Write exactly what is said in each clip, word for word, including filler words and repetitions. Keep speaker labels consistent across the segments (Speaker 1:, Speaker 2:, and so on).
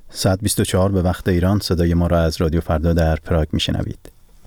Speaker 1: ساعت بیست و چهار به وقت ایران صدای ما را از رادیو فردا در پراگ میشنوید.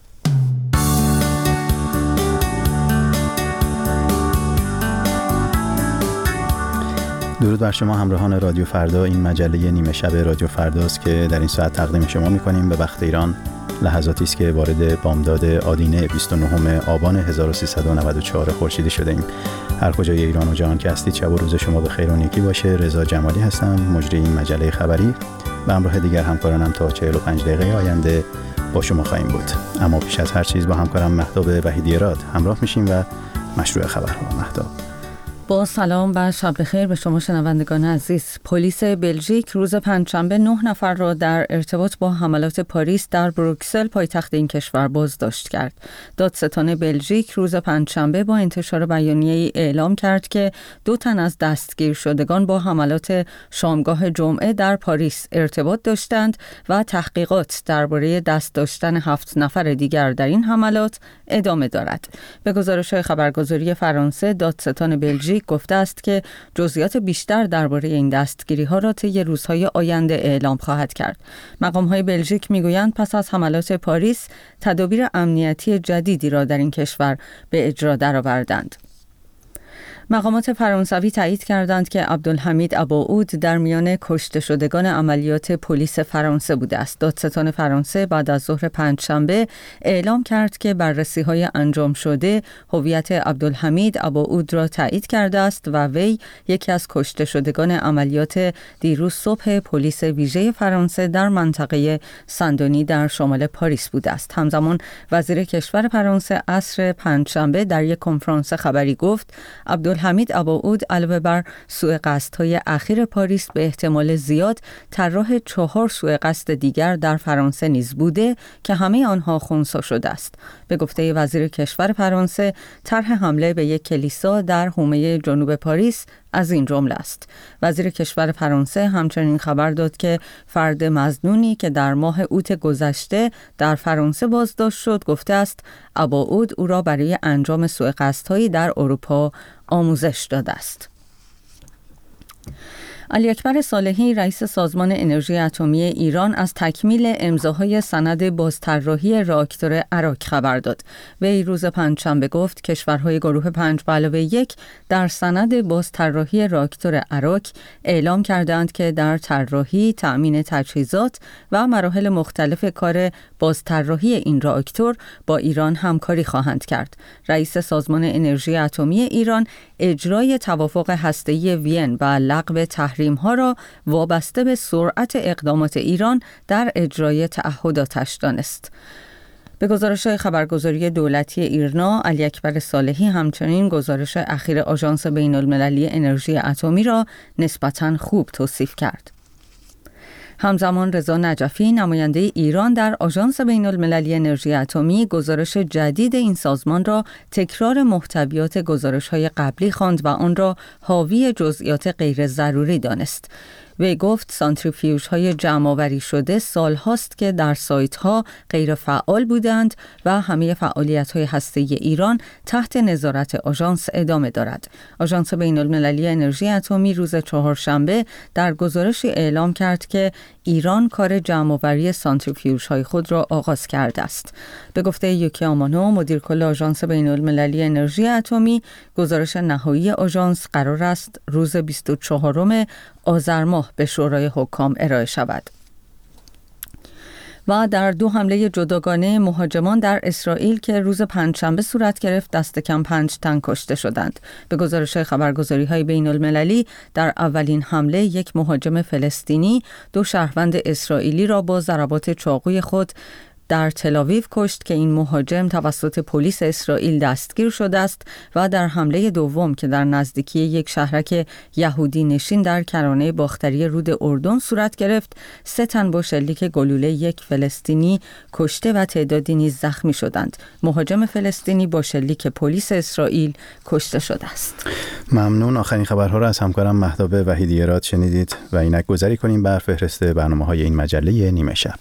Speaker 1: درود بر شما همراهان رادیو فردا. این مجله نیمه شب رادیو فرداست که در این ساعت تقدیم شما می‌کنیم. به وقت ایران لحظاتی است که وارد بامداد آدینه بیست و نهم آبان هزار و سیصد و نود و چهار خورشیدی شده ایم. هر کجای ایران و جهان که هستید شب و روز شما به خیر و نیکی باشه. رضا جمالی هستم، مجری این مجله خبری. به همراه دیگر همکارانم تا چهل و پنج دقیقه آینده با شما خواهیم بود. اما پیش از هر چیز با همکارم مهتاب وحیدی‌راد همراه میشیم و مشروع خبرها. مهتاب.
Speaker 2: با سلام و شب بخیر به شما شنوندگان عزیز. پلیس بلژیک روز پنجشنبه نه نفر را در ارتباط با حملات پاریس در بروکسل پایتخت این کشور بازداشت کرد. دادستان بلژیک روز پنجشنبه با انتشار بیانیه‌ای اعلام کرد که دو تن از دستگیر شدگان با حملات شامگاه جمعه در پاریس ارتباط داشتند و تحقیقات درباره دست داشتن هفت نفر دیگر در این حملات ادامه دارد. به گزارش خبرگزاری فرانسه، دادستان بلژیک گفته است که جزئیات بیشتر درباره این دستگیری‌ها را طی روزهای آینده اعلام خواهد کرد. مقام‌های بلژیک می‌گویند پس از حملات پاریس تدابیر امنیتی جدیدی را در این کشور به اجرا درآوردند. مقامات فرانسوی تایید کردند که عبدالحمید اباعود در میان کشته شدگان عملیات پلیس فرانسه بوده است. دادستان فرانسه بعد از ظهر پنجشنبه اعلام کرد که بررسی‌های انجام شده هویت عبدالحمید اباعود را تایید کرده است و وی یکی از کشته شدگان عملیات دیروز صبح پلیس ویژه فرانسه در منطقه سندونی در شمال پاریس بوده است. همزمان وزیر کشور فرانسه عصر پنجشنبه در یک کنفرانس خبری گفت عبدالحمید حمید اباعود علاوه بر سوء قصدهای اخیر پاریس به احتمال زیاد طراح چهار سوء قصد دیگر در فرانسه نیز بوده که همه آنها خنثی شده است. به گفته وزیر کشور فرانسه، طرح حمله به یک کلیسا در حومه جنوب پاریس از این جمله است. وزیر کشور فرانسه همچنین خبر داد که فرد مظنونی که در ماه اوت گذشته در فرانسه بازداشت شد گفته است اباعود او را برای انجام سوء قصدهایی در اروپا آموزش داده است. علی اکبر صالحی رئیس سازمان انرژی اتمی ایران از تکمیل امضاهای سند بازطراحی راکتور اراک خبر داد. وی روز پنجشنبه گفت کشورهای گروه پنج به علاوه یک در سند بازطراحی راکتور اراک اعلام کردند که در طراحی، تأمین تجهیزات و مراحل مختلف کار بازطراحی این راکتور با ایران همکاری خواهند کرد. رئیس سازمان انرژی اتمی ایران اجرای توافق هسته‌ای وین و لغو تحریم‌ها را وابسته به سرعت اقدامات ایران در اجرای تعهداتش دانست. به گزارش خبرگزاری دولتی ایرنا، علی اکبر صالحی همچنین گزارش اخیر آژانس بین‌المللی انرژی اتمی را نسبتاً خوب توصیف کرد. همزمان رضا نجفی نماینده ایران در آژانس بین‌المللی انرژی اتمی گزارش جدید این سازمان را تکرار محتویات گزارش‌های قبلی خواند و آن را حاوی جزئیات غیر ضروری دانست. وی گفت سانتریفیوژهای جمع‌آوری شده سال‌هاست که در سایت‌ها غیر فعال بودند و همه فعالیت‌های هسته‌ای ایران تحت نظارت آژانس ادامه دارد. آژانس بین‌المللی انرژی اتمی روز چهارشنبه در گزارشی اعلام کرد که ایران کار جمع‌آوری سانتریفیوژهای خود را آغاز کرده است. به گفته یوکی آمانو، مدیر کل آژانس بین‌المللی انرژی اتمی، گزارش نهایی آژانس قرار است روز بیست و چهارم آذر ماه به شورای حکام ارائه شود. و در دو حمله جداگانه مهاجمان در اسرائیل که روز پنجشنبه صورت گرفت دست کم پنج تن کشته شدند. به گزارش خبرگزاری‌های بین‌المللی در اولین حمله یک مهاجم فلسطینی دو شهروند اسرائیلی را با ضربات چاقوی خود در تل‌آویو کشت که این مهاجم توسط پلیس اسرائیل دستگیر شده است و در حمله دوم که در نزدیکی یک شهرک یهودی نشین در کرانه باختری رود اردن صورت گرفت، سه تن با شلیک گلوله یک فلسطینی کشته و تعدادی نیز زخمی شدند. مهاجم فلسطینی با شلیک پلیس اسرائیل کشته شده است.
Speaker 1: ممنون. آخرین خبرها را از همکارم مهتاب وحیدی‌راد شنیدید و اینک گذاری کنیم بر فهرست برنامه‌های این مجله نیمه شب.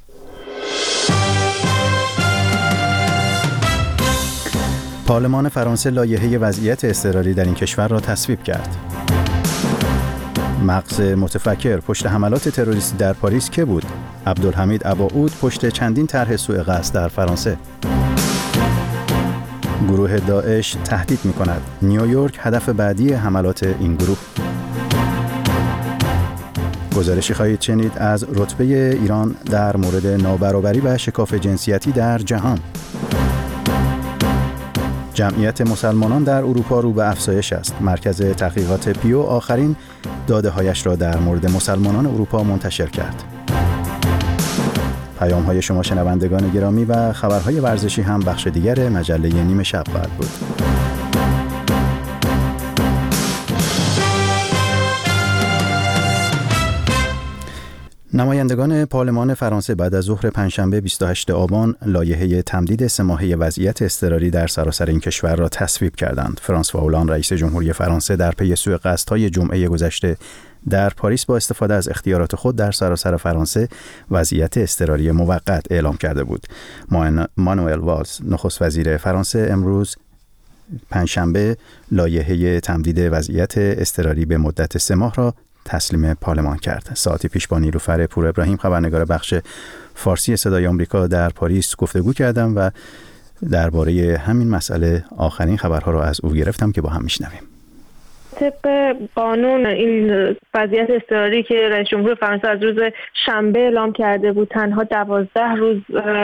Speaker 1: پارلمان فرانسه لایحه وضعیت اضطراری در این کشور را تصویب کرد. مغز متفکر پشت حملات تروریستی در پاریس که بود؟ عبدالحمید اباعود پشت چندین طرح سوء قصد در فرانسه. گروه داعش تهدید می‌کند. نیویورک هدف بعدی حملات این گروه. گزارشی خواهید شنید از رتبه ایران در مورد نابرابری و شکاف جنسیتی در جهان. جمعیت مسلمانان در اروپا رو به افزایش است. مرکز تحقیقات پیو آخرین داده‌هایش را در مورد مسلمانان اروپا منتشر کرد. پیام‌های شما شنوندگان گرامی و خبرهای ورزشی هم بخش دیگر مجله نیمه شب خواهد بود. نمایندگان پارلمان فرانسه بعد از ظهر پنجشنبه بیست و هشتم آبان لایحه تمدید سه ماهه وضعیت اضطراری در سراسر این کشور را تصویب کردند. فرانسوا هولاند رئیس جمهوری فرانسه در پی سوء قصدهای جمعه گذشته در پاریس با استفاده از اختیارات خود در سراسر فرانسه وضعیت اضطراری موقت اعلام کرده بود. مانوئل والز نخست وزیر فرانسه امروز پنجشنبه لایحه تمدید وضعیت اضطراری به مدت سه ماه را تسلیم پارلمان کرد. ساعتی پیش با نیلوفر پور ابراهیم خبرنگار بخش فارسی صدای آمریکا در پاریس گفتگو کردم و درباره همین مسئله آخرین خبرها را از او گرفتم که با هم میشنویم.
Speaker 3: طبق قانون این وضعیت اضطراری که رئیس جمهور فرانسه از روز شنبه اعلام کرده بود تنها دوازده روز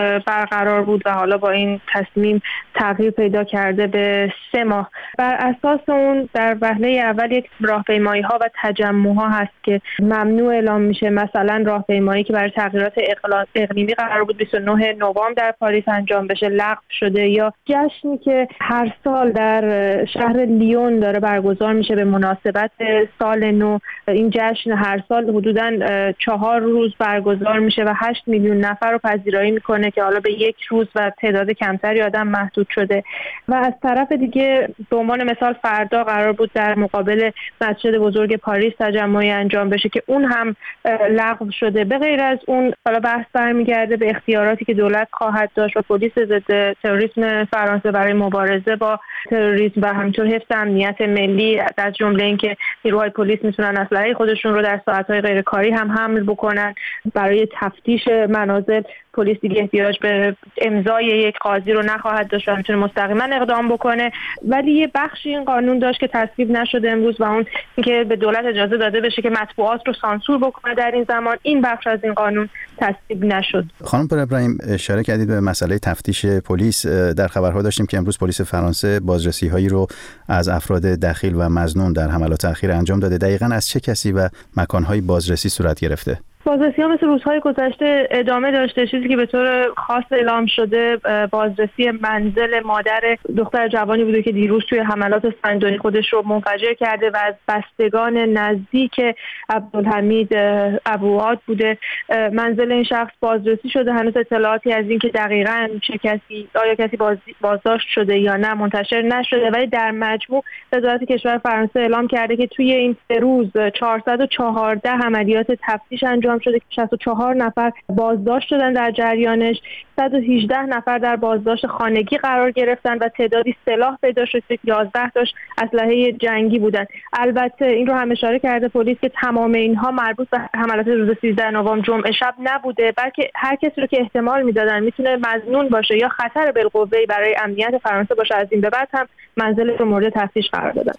Speaker 3: برقرار بود و حالا با این تصمیم تغییر پیدا کرده به سه ماه. بر اساس اون در وهله اول یک راهپیمایی ها و تجمع ها هست که ممنوع اعلام میشه. مثلا راهپیمایی که برای تغییرات اقلیمی قرار بود بیست و نهم نوامبر در پاریس انجام بشه لغو شده، یا جشنی که هر سال در شهر لیون داره برگزار میشه به مناسبت سال نو. این جشن هر سال حدوداً چهار روز برگزار میشه و هشت میلیون نفر رو پذیرایی میکنه که حالا به یک روز و تعداد کمتری آدم محدود شده. و از طرف دیگه به عنوان مثال فردا قرار بود در مقابل مسجد بزرگ پاریس تجمعی انجام بشه که اون هم لغو شده. به غیر از اون حالا بحث برمیگرده به اختیاراتی که دولت خواهد داشت و پلیس ضد تروریسم فرانسه برای مبارزه با تروریسم و همینطور حفظ امنیت ملی، از جمله اینکه نیروهای پلیس میتونن اسلحه خودشون رو در ساعت‌های غیرکاری هم حمل بکنن. برای تفتیش منازل پلیس دیگه احتیاج به امضای یک قاضی رو نخواهد داشت و میتونه مستقیما اقدام بکنه. ولی یه بخشی این قانون داشت که تصویب نشده امروز و اون اینکه به دولت اجازه داده بشه که مطبوعات رو سانسور بکنه در این زمان. این بخش از این قانون تصویب نشد.
Speaker 1: خانم پور ابراهیم اشاره کردید به مسئله تفتیش پلیس. در خبرها داشتیم که امروز پلیس فرانسه بازرسی‌هایی رو از افراد دخیل و مظنون در حملات اخیر انجام داده. دقیقاً از چه کسی و مکان‌های بازرسی صورت گرفته؟
Speaker 3: بازرسی ها مثل روزهای گذشته ادامه داشته. چیزی که به طور خاص اعلام شده بازرسی منزل مادر دختر جوانی بوده که دیروز توی حملات سنگدانی خودش رو منفجر کرده و از بستگان نزدیک عبدالحمید ابوعاد بوده. منزل این شخص بازرسی شده. هنوز اطلاعاتی از این که دقیقاً چه کسی آیا کسی بازداشت شده یا نه منتشر نشده، ولی در مجموع وزارت کشور فرانسه اعلام کرده که توی این سه روز چهارصد و چهارده عملیات تفتیش انجام شده که شصت و چهار نفر بازداشت شدن در جریانش. صد و هجده نفر در بازداشت خانگی قرار گرفتن و تعدادی سلاح پیدا شد که یازده تاش اسلحه جنگی بودن. البته این رو هم اشاره کرده پلیس که تمام اینها مربوط به حملات روز سیزدهم نوامبر جمعه شب نبوده، بلکه هر کسی رو که احتمال میدادن میتونه مظنون باشه یا خطر بالقوه برای امنیت فرانسه باشه از این به بعد هم منزل رو مورد تفتیش قرار دادن.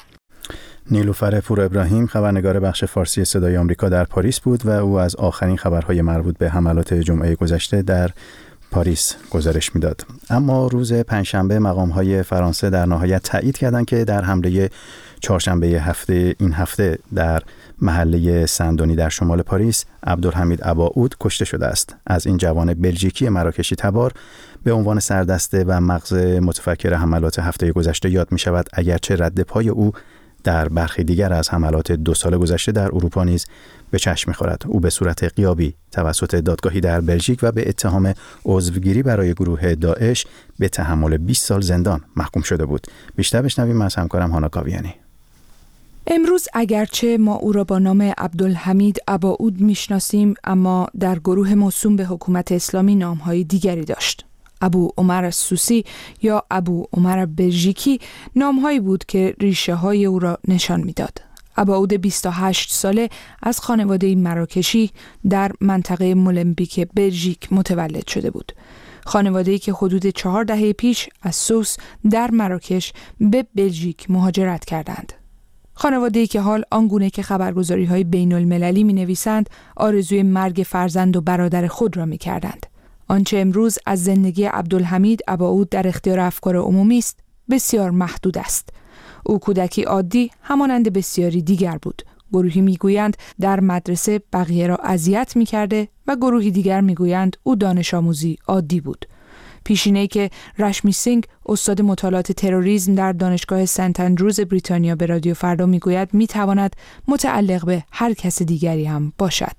Speaker 1: نیلوفر پور ابراهیم خبرنگار بخش فارسی صدای آمریکا در پاریس بود و او از آخرین خبرهای مربوط به حملات جمعه گذشته در پاریس گزارش میداد. اما روز پنجشنبه مقام‌های فرانسه در نهایت تایید کردند که در حمله چهارشنبه هفته این هفته در محله سندونی در شمال پاریس عبدالحمید اباعود کشته شده است. از این جوان بلژیکی مراکشی تبار به عنوان سردسته و مغز متفکر حملات هفته گذشته یاد می شود، اگرچه رد پای او در برخی دیگر از حملات دو سال گذشته در اروپا نیز به چشم می‌خورد. او به صورت غیابی توسط دادگاهی در بلژیک و به اتهام عضوگیری برای گروه داعش به تحمل بیست سال زندان محکوم شده بود. بیشتر بشنویم از همکارم هانا کاویانی.
Speaker 4: امروز اگرچه ما او را با نام عبدالحمید اباعود میشناسیم، اما در گروه موسوم به حکومت اسلامی نام‌های دیگری داشت. ابو عمر سوسی یا ابو عمر بلژیکی نام‌هایی بود که ریشه های او را نشان می‌داد. اباعود بیست و هشت ساله از خانواده مراکشی در منطقه مولمبیک بلژیک متولد شده بود. خانواده‌ای که حدود چهار دهه پیش از سوس در مراکش به بلژیک مهاجرت کردند. خانواده‌ای که حال آنگونه که خبرگزاری‌های بین‌المللی می‌نویسند آرزوی مرگ فرزند و برادر خود را می‌کردند. آنچه امروز از زندگی عبدالحمید اباعود در اختیار افکار عمومی است بسیار محدود است. او کودکی عادی همانند بسیاری دیگر بود. گروهی میگویند در مدرسه بقیه را اذیت می‌کرده و گروهی دیگر میگویند او دانش آموزی عادی بود. پیشینه‌ای که رشمی سینگ استاد مطالعات تروریسم در دانشگاه سنت اندروز بریتانیا به رادیو فردا میگوید میتواند متعلق به هر کس دیگری هم باشد.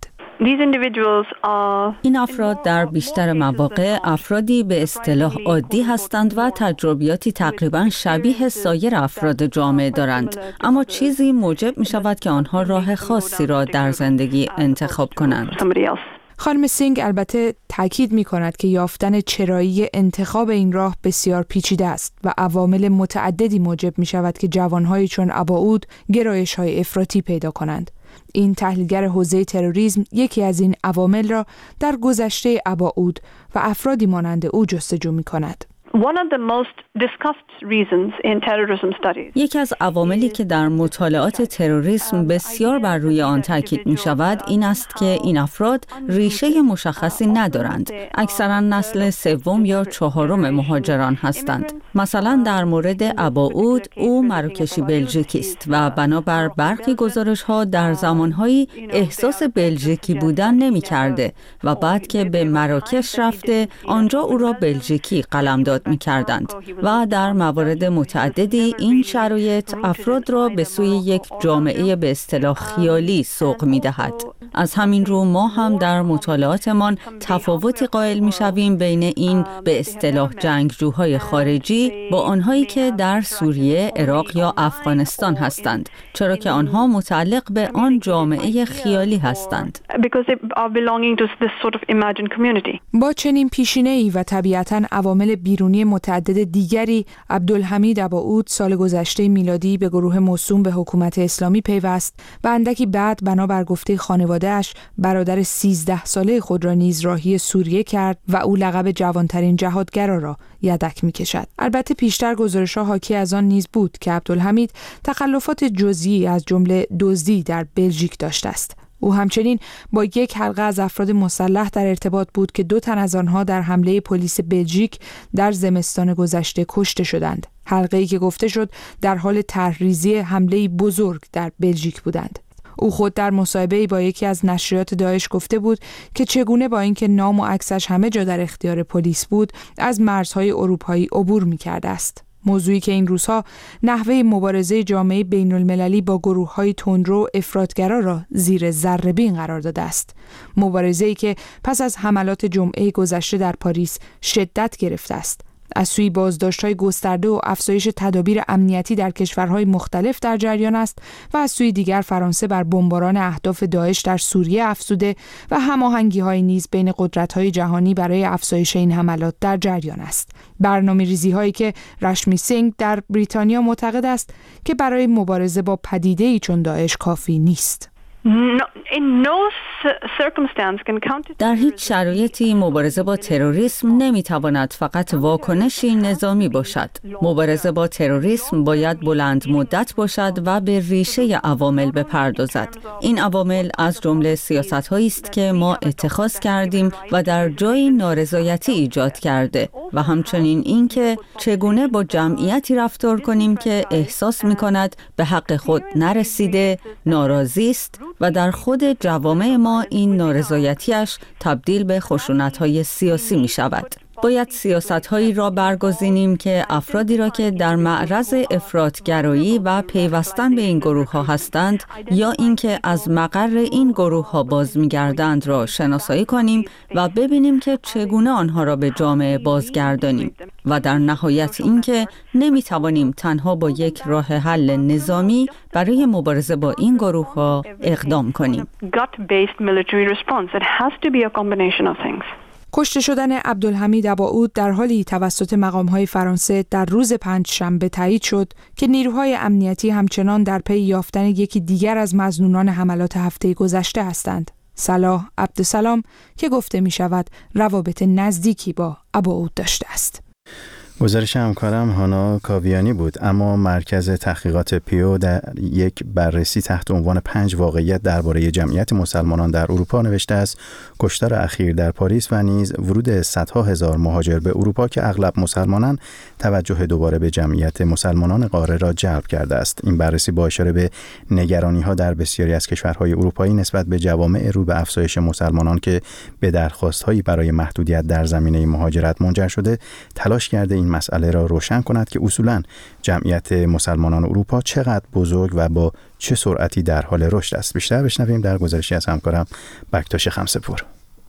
Speaker 2: این افراد در بیشتر مواقع افرادی به اصطلاح عادی هستند و تجربیاتی تقریباً شبیه سایر افراد جامعه دارند، اما چیزی موجب می شود که آنها راه خاصی را در زندگی انتخاب کنند.
Speaker 4: خانم سینگ البته تاکید می کند که یافتن چرایی انتخاب این راه بسیار پیچیده است و عوامل متعددی موجب می شود که جوانهایی چون اباعود گرایش‌های افراطی پیدا کنند. این تحلیلگر حوزه تروریسم یکی از این عوامل را در گذشته اباعود و افرادی مانند او جستجو می کند.
Speaker 2: یکی از عواملی که در مطالعات تروریسم بسیار بر روی آن تاکید می شود این است که این افراد ریشه مشخصی ندارند. اکثرا نسل سوم یا چهارم مهاجران هستند. مثلا در مورد اباعود او مراکشی بلژیکی است و بنابر برخی گزارش‌ها در زمانهایی احساس بلژیکی بودن نمی کرده و بعد که به مراکش رفته آنجا او را بلژیکی قلمداد می کردند و در موارد متعددی این شرایط افراد را به سوی یک جامعه به اصطلاح خیالی سوق می دهد. از همین رو ما هم در مطالعاتمان تفاوتی قائل می شویم بین این به اصطلاح جنگجوهای خارجی با آنهایی که در سوریه، عراق یا افغانستان هستند، چرا که آنها متعلق به آن جامعه خیالی هستند.
Speaker 4: با چنین پیشینه‌ای و طبیعتاً عوامل بیرونی متعدد دیگری، عبدالحمید اباعود سال گذشته میلادی به گروه موسوم به حکومت اسلامی پیوست و اندکی بعد بنابر گفته خانواده‌اش برادر سیزده ساله خود را نیز راهی سوریه کرد و او لقب جوانترین جهادگرا را یدک می‌کشد. البته پیشتر گزارش‌ها حاکی از آن نیز بود که عبدالحمید تخلفات جزئی از جمله دزدی در بلژیک داشته است. او همچنین با یک حلقه از افراد مسلح در ارتباط بود که دو تن از آنها در حمله پلیس بلژیک در زمستان گذشته کشته شدند. حلقه‌ای که گفته شد در حال طرحریزی حمله بزرگ در بلژیک بودند. او خود در مصاحبه‌ای با یکی از نشریات داعش گفته بود که چگونه با اینکه نام و عکسش همه جا در اختیار پلیس بود از مرزهای اروپایی عبور می‌کرده است. موضوعی که این روزها نحوه مبارزه جامعه بین‌المللی با گروه‌های تندرو افراطگرا را زیر ذره‌بین قرار داده است. مبارزه‌ای که پس از حملات جمعه گذشته در پاریس شدت گرفته است. از سوی بازداشت‌های گسترده و افزایش تدابیر امنیتی در کشورهای مختلف در جریان است و از سوی دیگر فرانسه بر بمباران اهداف داعش در سوریه افزوده و هماهنگی‌های نیز بین قدرت‌های جهانی برای افزایش این حملات در جریان است. برنامه‌ریزی‌هایی که رشمی سینگ در بریتانیا معتقد است که برای مبارزه با پدیده‌ای چون داعش کافی نیست.
Speaker 2: در هیچ شرایطی مبارزه با تروریسم نمیتواند فقط واکنشی نظامی باشد. مبارزه با تروریسم باید بلند مدت باشد و به ریشه عوامل بپردازد. این عوامل از جمله سیاست‌هایی است که ما اتخاذ کردیم و در جایی نارضایتی ایجاد کرده و همچنین اینکه چگونه با جمعیتی رفتار کنیم که احساس می‌کند به حق خود نرسیده، ناراضی است و در خود جوامع ما این نارضایتیش تبدیل به خشونت‌های سیاسی می شود. باید سیاست‌هایی را برگزینیم که افرادی را که در معرض افراطگرایی و پیوستن به این گروه‌ها هستند یا اینکه از مقر این گروه‌ها باز می‌گردند را شناسایی کنیم و ببینیم که چگونه آنها را به جامعه بازگردانیم و در نهایت اینکه نمی‌توانیم تنها با یک راه حل نظامی برای مبارزه با این گروه‌ها اقدام کنیم.
Speaker 4: کشته شدن عبدالحمید اباعود در حالی توسط مقام‌های فرانسه در روز پنجشنبه تایید شد که نیروهای امنیتی همچنان در پی یافتن یکی دیگر از مظنونان حملات هفته گذشته هستند. صلاح عبدالسلام که گفته می شود روابط نزدیکی با اباعود داشته است.
Speaker 1: گزارش همکارم هانا کاویانی بود. اما مرکز تحقیقات پیو در یک بررسی تحت عنوان پنج واقعیت درباره جمعیت مسلمانان در اروپا نوشته است کشتار اخیر در پاریس و نیز ورود صدها هزار مهاجر به اروپا که اغلب مسلمانان توجه دوباره به جمعیت مسلمانان قاره را جلب کرده است. این بررسی با اشاره به نگرانی‌ها در بسیاری از کشورهای اروپایی نسبت به جوامع رو به افزایش مسلمانان که به درخواست‌هایی برای محدودیت در زمینه مهاجرت منجر شده تلاش کرده این مسئله را روشن کند که اصولاً جمعیت مسلمانان اروپا چقدر بزرگ و با چه سرعتی در حال رشد است. بیشتر بشنویم در گزارشی از همکارم بکتاش خمسه‌پور.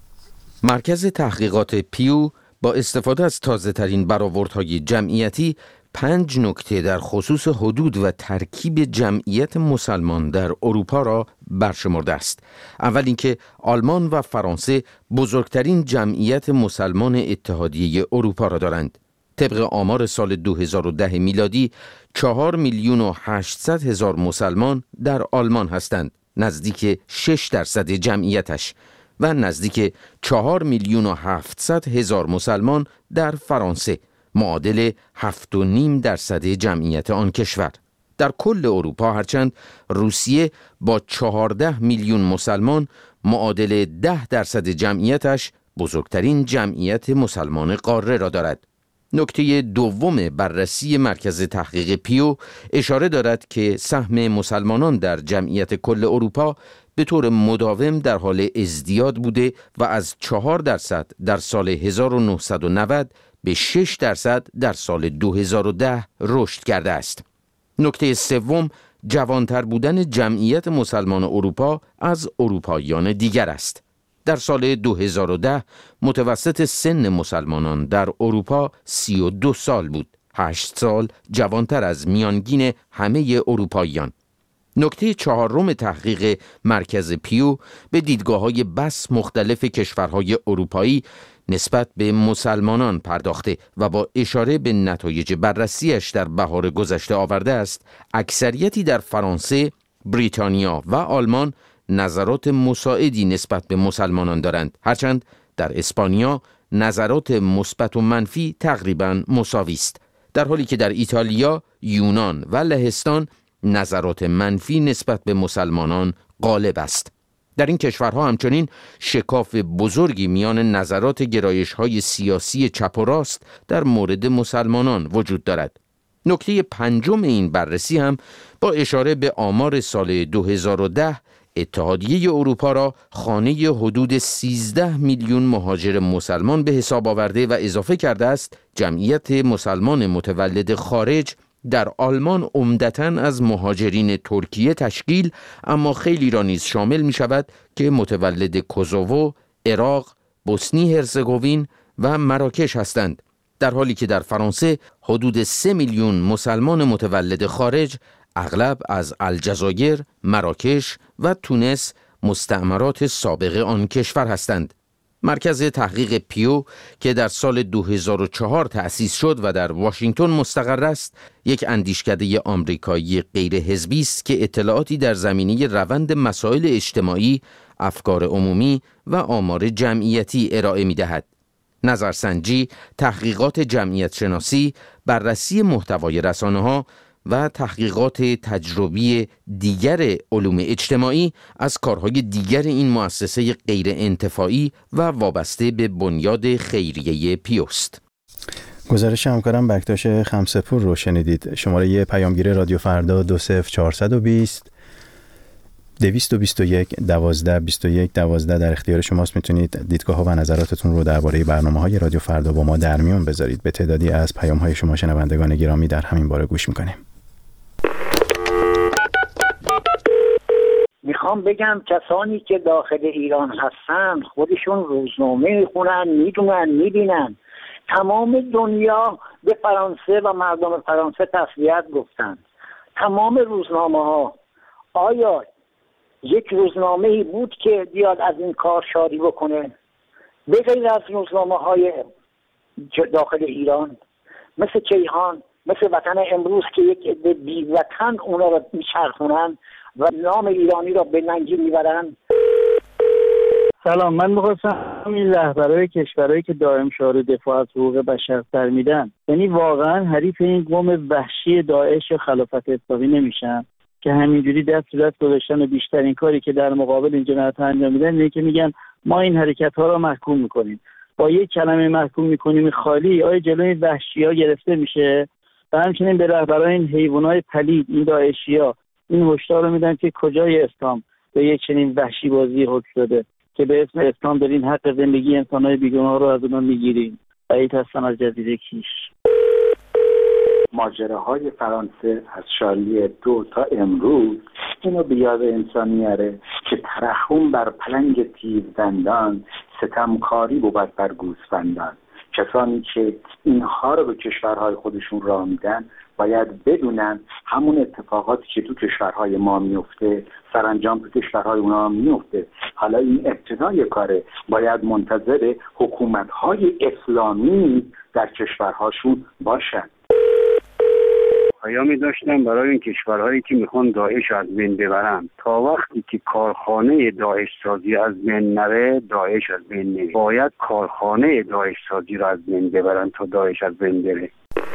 Speaker 5: مرکز تحقیقات پیو با استفاده از تازه‌ترین برآوردهای جمعیتی پنج نکته در خصوص حدود و ترکیب جمعیت مسلمان در اروپا را برشمرده است. اول اینکه آلمان و فرانسه بزرگترین جمعیت مسلمان اتحادیه اروپا را دارند. طبق آمار سال دو هزار و ده میلادی چهار میلیون و هشتصد هزار مسلمان در آلمان هستند، نزدیک شش درصد جمعیتش، و نزدیک چهار میلیون و هفتصد هزار مسلمان در فرانسه، معادل هفت و نیم درصد جمعیت آن کشور. در کل اروپا هرچند روسیه با چهارده میلیون مسلمان معادل ده درصد جمعیتش بزرگترین جمعیت مسلمان قاره را دارد. نکته دوم بررسی مرکز تحقیق پیو اشاره دارد که سهم مسلمانان در جمعیت کل اروپا به طور مداوم در حال ازدیاد بوده و از چهار درصد در سال هزار و نهصد و نود به شش درصد در سال دو هزار و ده رشد کرده است. نکته سوم جوانتر بودن جمعیت مسلمان اروپا از اروپاییان دیگر است. در سال دو هزار و ده متوسط سن مسلمانان در اروپا سی و دو سال بود، هشت سال جوانتر از میانگین همه اروپاییان. نکته چهارم تحقیق مرکز پیو به دیدگاه‌های بس مختلف کشورهای اروپایی نسبت به مسلمانان پرداخته و با اشاره به نتایج بررسیش در بهار گذشته آورده است اکثریتی در فرانسه، بریتانیا و آلمان نظرات مساعدی نسبت به مسلمانان دارند، هرچند در اسپانیا نظرات مثبت و منفی تقریباً مساوی است، در حالی که در ایتالیا، یونان و لهستان نظرات منفی نسبت به مسلمانان غالب است. در این کشورها همچنین شکاف بزرگی میان نظرات گرایش‌های سیاسی چپ و راست در مورد مسلمانان وجود دارد. نکته پنجم این بررسی هم با اشاره به آمار سال دو هزار و ده اتحادیه اروپا را خانه حدود سیزده میلیون مهاجر مسلمان به حساب آورده و اضافه کرده است جمعیت مسلمان متولد خارج در آلمان عمدتاً از مهاجرین ترکیه تشکیل، اما خیلی را نیز شامل می شود که متولد کوزوو، عراق، بوسنی هرزگوین و مراکش هستند، در حالی که در فرانسه حدود سه میلیون مسلمان متولد خارج اغلب از الجزایر، مراکش و تونس مستعمرات سابق آن کشور هستند. مرکز تحقیق پیو که در سال دو هزار و چهار تأسیس شد و در واشنگتن مستقر است، یک اندیشکده آمریکایی غیر حزبی است که اطلاعاتی در زمینه روند مسائل اجتماعی، افکار عمومی و آمار جمعیتی ارائه می‌دهد. نظرسنجی، تحقیقات جمعیت شناسی، بررسی محتوای رسانه‌ها و تحقیقات تجربی دیگر علوم اجتماعی از کارهای دیگر این مؤسسه غیر انتفاعی و وابسته به بنیاد خیریه پیوست.
Speaker 1: گزارش همکارم بکتاش خمسه‌پور رو شنیدید. شماره پیامگیر رادیو فردا دو صفر چهارصد و بیست دویست و بیست و یک دوازده بیست و یک دوازده در اختیار شماست. میتونید دیدگاه ها و نظراتتون رو درباره برنامه‌های رادیو فردا با ما در میون بذارید. به تعدادی از پیام‌های شما شنوندگان گرامی در همین باره گوش می‌کنیم.
Speaker 6: میخوام بگم کسانی که داخل ایران هستن خودشون روزنامه میخونن، میدونن، میبینن. تمام دنیا به فرانسه و مردم فرانسه تسلیت گفتن. تمام روزنامه ها. آیا یک روزنامه ای بود که بیاد از این کار شادی بکنه؟ به غیر از روزنامه‌های داخل ایران مثل کیهان، مثل وطن امروز که یک عده بی وطن اونا رو میچرخونن و نام ایرانی را به ننگی میبرن.
Speaker 7: سلام، من میخواستم این رهبرای کشورهایی که دائم شعار دفاع از حقوق بشر سر میدن، یعنی واقعا حریف این قوم وحشی داعش یا خلافت اسلامی نمیشن که همینجوری دست رو دست گذاشتن و بیشترین کاری که در مقابل این جنایت انجام میدن اینه که میگن ما این حرکت ها را محکوم میکنیم. با یک کلمه محکوم میکنیم خالی آیا جلوی وحشی ها گرفته میشه؟ و همچنین به رهبرای این حیوانات پلید، این داعشی ها، این هشدار رو میدن که کجای اسلام به یک چنین وحشی بازی حکم شده که به اسم اسلام دارین حق زندگی انسان‌های بیگناه رو از اونها میگیرین. بعید هستن از جزیره کیش.
Speaker 8: ماجراهای فرانسه از شارلی دو تا امروز اینو به یاد انسان میاره که ترحم بر پلنگ تیزدندان، ستمکاری بود بر گوسفندان. کسانی که اینها رو به کشورهای خودشون راه میدن باید بدونن همون اتفاقاتی که تو کشورهای ما میفته سرانجام تو کشورهای اونا میفته. حالا این ابتدای کاره، باید منتظر حکومت‌های اسلامی در کشورهاشون باشن.
Speaker 9: پیامی داشتم برای این کشورهایی که میخوان داعش از بین ببرن. تا وقتی که کارخانه داعش سازی از بین نره، داعش از بین نمیره. باید کارخانه داعش سازی رو از بین ببرن تا داعش از بین بره.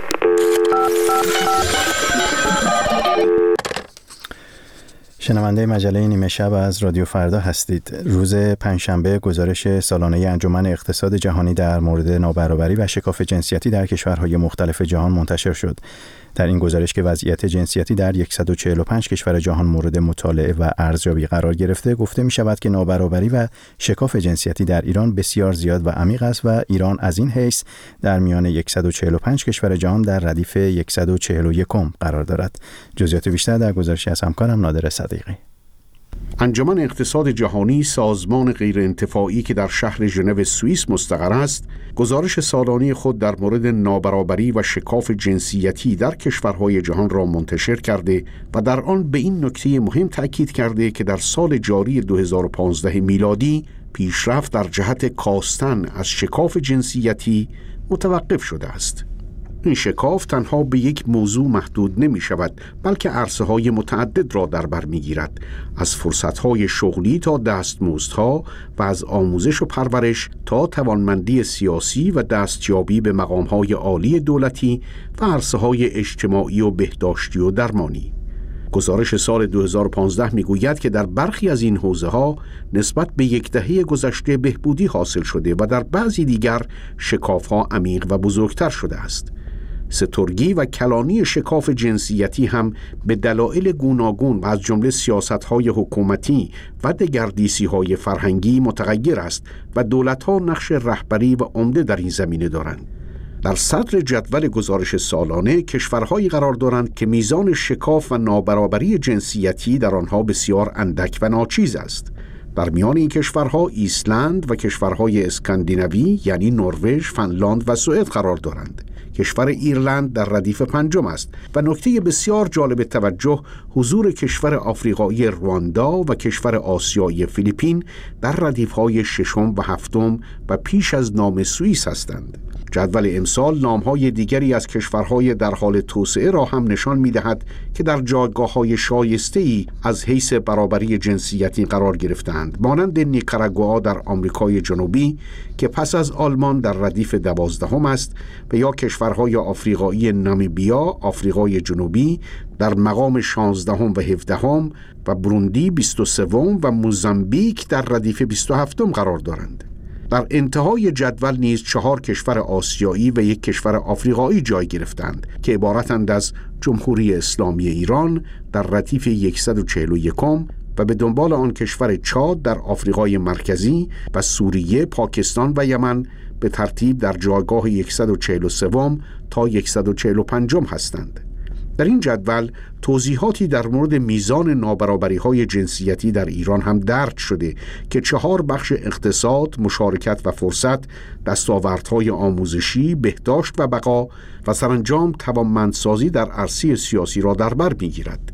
Speaker 1: شنونده مجله نیمه شب از رادیو فردا هستید. روز پنجشنبه گزارش سالانه انجمن اقتصاد جهانی در مورد نابرابری و شکاف جنسیتی در کشورهای مختلف جهان منتشر شد. در این گزارش که وضعیت جنسیتی در صد و چهل و پنج کشور جهان مورد مطالعه و ارزیابی قرار گرفته، گفته می شود که نابرابری و شکاف جنسیتی در ایران بسیار زیاد و عمیق است و ایران از این حیث در میان صد و چهل و پنج کشور جهان در ردیف صد و چهل و یک قرار دارد. جزئیات بیشتر در گزارشی از همکارم نادر صدیقی.
Speaker 10: انجمن اقتصاد جهانی، سازمان غیرانتفاعی که در شهر ژنو سوئیس مستقر است، گزارش سالانه خود در مورد نابرابری و شکاف جنسیتی در کشورهای جهان را منتشر کرده و در آن به این نکته مهم تأکید کرده که در سال جاری دو هزار و پانزده میلادی پیشرفت در جهت کاستن از شکاف جنسیتی متوقف شده است. این شکاف تنها به یک موضوع محدود نمی شود، بلکه عرصه‌های متعدد را در بر می گیرد، از فرصت‌های شغلی تا دستمزدها و از آموزش و پرورش تا توانمندی سیاسی و دستیابی به مقام‌های عالی دولتی و عرصه‌های اجتماعی و بهداشتی و درمانی. گزارش سال دو هزار و پانزده می گوید که در برخی از این حوزه‌ها نسبت به یک دهه گذشته بهبودی حاصل شده و در بعضی دیگر شکاف‌ها عمیق و بزرگتر شده است. سترگی و کلانی شکاف جنسیتی هم به دلایل گوناگون و از جمله سیاست‌های حکومتی و دگردیسی‌های فرهنگی متغیر است و دولت‌ها نقش رهبری و عمده در این زمینه دارند. در صدر جدول گزارش سالانه کشورهایی قرار دارند که میزان شکاف و نابرابری جنسیتی در آنها بسیار اندک و ناچیز است. در میان این کشورها ایسلند و کشورهای اسکاندیناوی یعنی نروژ، فنلاند و سوئد قرار دارند. کشور ایرلند در ردیف پنجم است و نکته بسیار جالب توجه حضور کشور آفریقایی رواندا و کشور آسیایی فیلیپین در ردیف‌های ششم و هفتم و پیش از نام سوئیس هستند. جدول امسال نام‌های دیگری از کشورهای در حال توسعه را هم نشان می‌دهد که در جایگاه‌های شایسته‌ای از حیث برابری جنسیتی قرار گرفتند، مانند نیکاراگوآ در آمریکای جنوبی که پس از آلمان در ردیف دوازدهم است و یا کشورهای آفریقایی نامیبیا، آفریقای جنوبی در مقام شانزدهم و هفدهم و بروندی بیست و سوم و موزامبیک در ردیف بیست و هفتم قرار دارند. در انتهای جدول نیز چهار کشور آسیایی و یک کشور آفریقایی جای گرفتند که عبارتند از جمهوری اسلامی ایران در ردیف صد و چهل و یک و به دنبال آن کشور چاد در آفریقای مرکزی و سوریه، پاکستان و یمن به ترتیب در جایگاه صد و چهل و سه تا صد و چهل و پنج هستند. در این جدول توضیحاتی در مورد میزان نابرابری‌های جنسیتی در ایران هم درج شده که چهار بخش اقتصاد، مشارکت و فرصت، دستاوردهای آموزشی، بهداشت و بقا و سرانجام توانمندسازی در عرصه سیاسی را در بر می‌گیرد.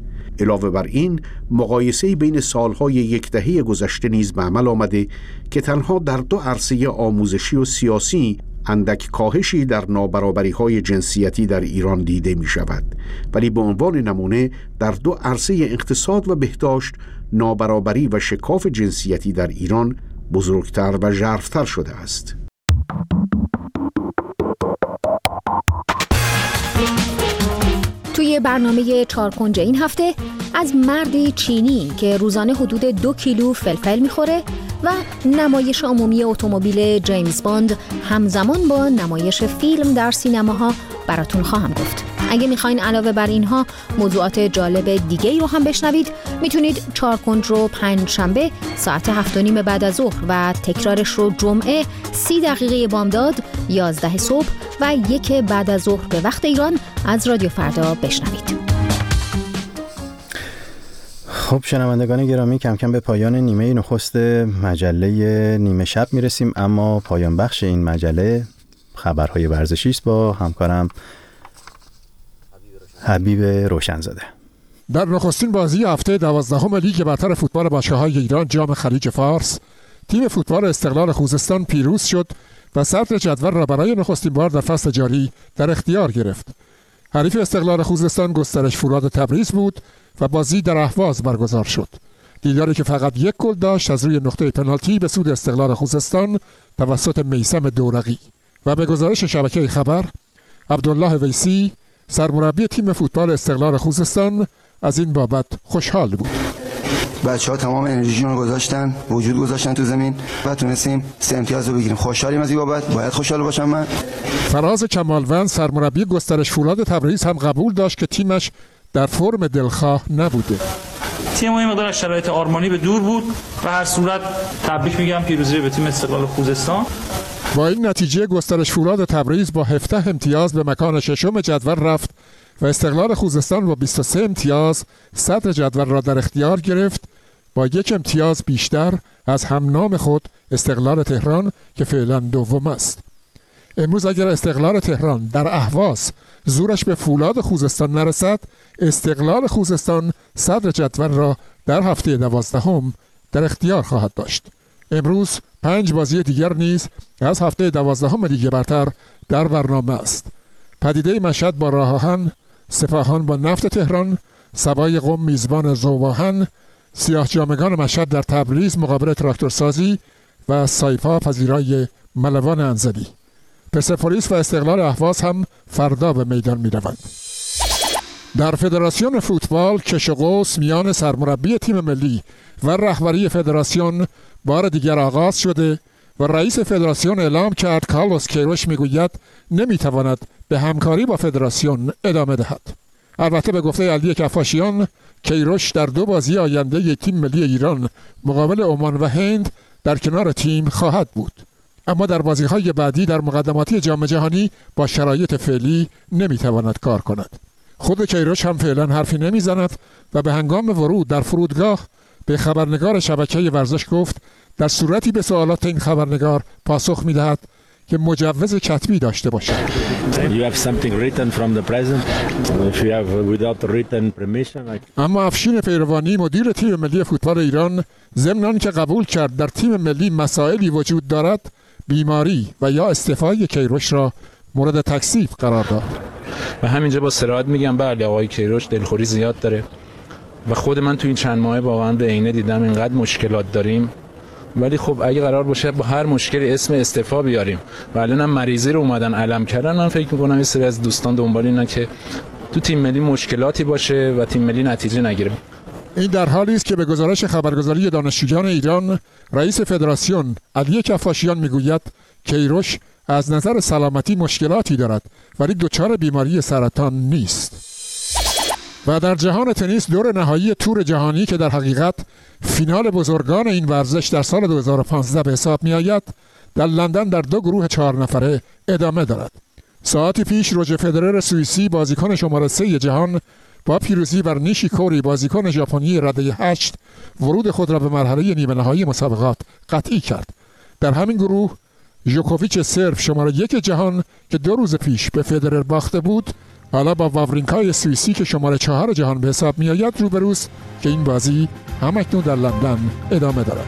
Speaker 10: علاوه بر این، مقایسه بین سالهای یک دهه گذشته نیز به عمل آمده که تنها در دو عرصه آموزشی و سیاسی اندک کاهشی در نابرابری‌های جنسیتی در ایران دیده می شود، ولی به عنوان نمونه در دو عرصه اقتصاد و بهداشت نابرابری و شکاف جنسیتی در ایران بزرگتر و ژرف‌تر شده است.
Speaker 11: توی برنامه چارکنج این هفته از مردی چینی که روزانه حدود دو کیلو فلفل میخوره و نمایش عمومی اتومبیل جیمز باند همزمان با نمایش فیلم در سینماها براتون خواهم گفت. اگه میخواین علاوه بر اینها موضوعات جالب دیگه ای رو هم بشنوید، میتونید چارکنج رو پنج شنبه ساعت هفت و نیم بعد از ظهر و تکرارش رو جمعه سی دقیقه بامداد یازده صبح و یک بعد از ظهر به وقت ایران از رادیو فردا بشنوید.
Speaker 1: خب شنوندگان گرامی، کم کم به پایان نیمه نخست مجله نیمه شب میرسیم، اما پایان بخش این مجله خبرهای ورزشی است با همکارم حبیب روشنزاده.
Speaker 12: در نخستین بازی هفته دوازدهم لیگ برتر فوتبال باشگاه‌های ایران جام خلیج فارس، تیم فوتبال استقلال خوزستان پیروز شد و صدر جدول را برای نخستین بار در فصل جاری در اختیار گرفت. حریف استقلال خوزستان گسترش فولاد تبریز بود و بازی در اهواز برگزار شد. دیداری که فقط یک گل داشت از روی نقطه پنالتی به سود استقلال خوزستان توسط میثم دورقی. و به گزارش شبکه خبر، عبدالله ویسی سرمربی تیم فوتبال استقلال خوزستان از این بابت خوشحال بود.
Speaker 13: بچه‌ها تمام انرژیشون رو گذاشتن، وجود گذاشتن تو زمین و تونستیم سه امتیاز رو بگیریم. خوشحالیم از این بابت، باید خوشحال باشم من.
Speaker 12: فراز کمالوند سرمربی گسترش فولاد تبریز هم قبول داشت که تیمش در فرم دلخواه نبوده.
Speaker 14: تیم ما مقدار از شرایط آرمانی به دور بود و هر صورت تبریک میگم پیروزی به تیم استقلال خوزستان.
Speaker 12: با این نتیجه گسترش فولاد تبریز با هفده امتیاز به مکان ششم جدول رفت و استقلال خوزستان با بیست و سه امتیاز صدر جدول را در اختیار گرفت، با یک امتیاز بیشتر از همنام خود استقلال تهران که فعلا دوم است. امروز اگر استقلال تهران در اهواز زورش به فولاد خوزستان نرسد، استقلال خوزستان صدر جدول را در هفته دوازدهم در اختیار خواهد داشت. امروز پنج بازی دیگر نیز از هفته دوازدهم لیگ برتر در برنامه است. پدیده مشهد با راه آهن، سپاهان با نفت تهران، سبای قم میزبان ذوب‌آهن، سیاه جامگان مشهد در تبریز مقابل تراکتورسازی و سایپا پذیرای ملوان انزلی. پرسپولیس و استقلال اهواز هم فردا به میدان می روند. در فدراسیون فوتبال کش و قوس میان سرمربی تیم ملی و رهبری فدراسیون بار دیگر آغاز شده و رئیس فدراسیون اعلام کرد کارلوس کیروش میگوید نمیتواند به همکاری با فدراسیون ادامه دهد. البته به گفته علی کفاشیان، کیروش در دو بازی آینده تیم ملی ایران مقابل عمان و هند در کنار تیم خواهد بود، اما در بازی‌های بعدی در مقدماتی جام جهانی با شرایط فعلی نمیتواند کار کند. خود کیروش هم فعلا حرفی نمیزند و به هنگام ورود در فرودگاه به خبرنگار شبکه ورزش گفت در صورتی به سوالات این خبرنگار پاسخ میدهد که مجوز کتبی داشته باشد. اما افشین پیروانی مدیر تیم ملی فوتبال ایران ضمن که قبول کرد در تیم ملی مسائلی وجود دارد، بیماری و یا استعفای کیروش را مورد تکذیب قرار داد.
Speaker 15: و همینجا با صراحت میگم بله آقای کیروش دلخوری زیاد داره و خود من تو این چند ماه واقعا به عینه دیدم اینقدر مشکلات داریم، ولی خب اگه قرار باشه با هر مشکلی اسم استعفا بیاریم و الانم مریضی رو اومدن علم کردن، من فکر میکنم یه سری از دوستان دنبال اینن که تو تیم ملی مشکلاتی باشه و تیم ملی نتیجه نگیره.
Speaker 12: این در حالی است که به گزارش خبرگزاری دانشجویان ایران، رئیس فدراسیون علی کفاشیان میگوید کیروش از نظر سلامتی مشکلاتی دارد ولی دچار بیماری سرطان نیست. و در جهان تنیس دور نهایی تور جهانی که در حقیقت فینال بزرگان این ورزش در سال دو هزار و پانزده به حساب می آید، در لندن در دو گروه چهار نفره ادامه دارد. ساعتی پیش روجر فدرر سوئیسی بازیکن شماره سه جهان با پیروزی بر نیشیکوری بازیکن ژاپنی رده هشت ورود خود را به مرحله نیمه نهایی مسابقات قطعی کرد. در همین گروه ژوکوویچ سرب شماره یک جهان که دو روز پیش به فدرر باخته بود، حالا با واورینکای سوئیسی که شماره چهار جهان به حساب می آید روبروست که این بازی همکنون در لندن ادامه دارد.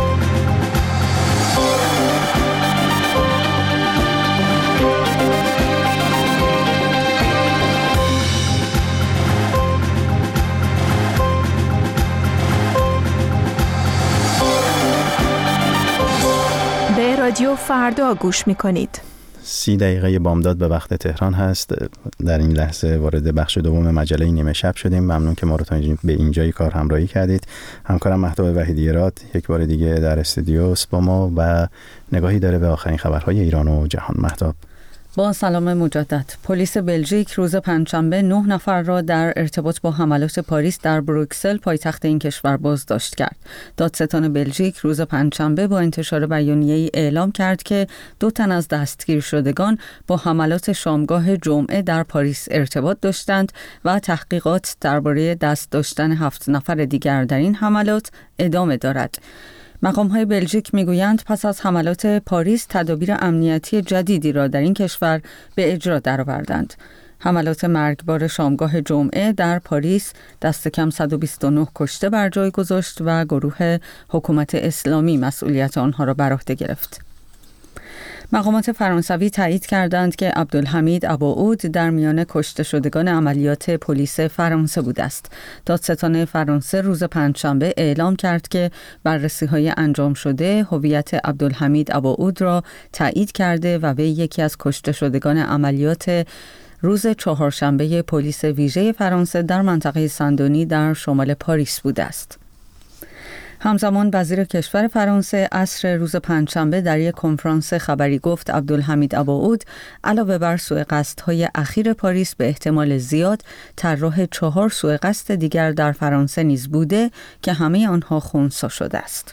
Speaker 4: به رادیو فردا گوش می کنید.
Speaker 1: سی دقیقه بامداد به وقت تهران هست. در این لحظه وارد بخش دوم مجله نیمه شب شدیم. ممنون که ما رو تا به اینجای کار همراهی کردید. همکارم مهتاب وحیدی‌راد یک بار دیگه در استودیوست با ما و نگاهی داره به آخرین خبرهای ایران و جهان. مهتاب.
Speaker 2: با سلام مجدد. پلیس بلژیک روز پنجشنبه نه نفر را در ارتباط با حملات پاریس در بروکسل پایتخت این کشور بازداشت کرد. دادستان بلژیک روز پنجشنبه با انتشار بیانیه‌ای اعلام کرد که دو تن از دستگیر شدگان با حملات شامگاه جمعه در پاریس ارتباط داشتند و تحقیقات درباره دست داشتن هفت نفر دیگر در این حملات ادامه دارد. مقام‌های بلژیک می‌گویند پس از حملات پاریس تدابیر امنیتی جدیدی را در این کشور به اجرا درآوردند. حملات مرگبار شامگاه جمعه در پاریس دست کم صد و بیست و نه کشته بر جای گذاشت و گروه حکومت اسلامی مسئولیت آنها را بر عهده گرفت. مقامات فرانسوی تایید کردند که عبدالحمید اباعود در میان کشته شدگان عملیات پلیس فرانسه بوده است. دادستان فرانسه روز پنجشنبه اعلام کرد که بررسی‌های انجام شده هویت عبدالحمید اباعود را تایید کرده و وی یکی از کشته شدگان عملیات روز چهارشنبه پلیس ویژه فرانسه در منطقه سندونی در شمال پاریس بوده است. همزمان وزیر کشور فرانسه عصر روز پنجشنبه در یک کنفرانس خبری گفت عبدالحمید اباعود علاوه بر سوءقصدهای اخیر پاریس به احتمال زیاد طراح چهار سوءقصد دیگر در فرانسه نیز بوده که همه آنها خنثی شده است.